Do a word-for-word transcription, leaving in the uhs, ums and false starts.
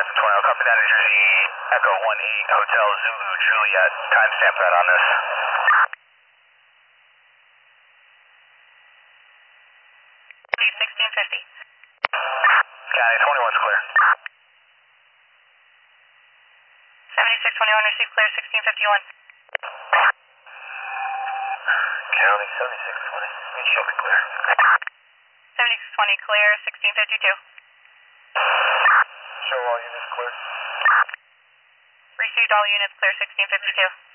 five twenty, copy that, New Jersey, Echo one eight, Hotel Zulu Juliet, timestamp that on this. sixteen fifty. County twenty-one's clear. seventy-six twenty-one, receive clear, sixteen fifty-one. County seventy-six twenty, show me clear. seventy-six twenty clear, sixteen fifty-two. Show all units clear. Received all units clear, sixteen fifty-two.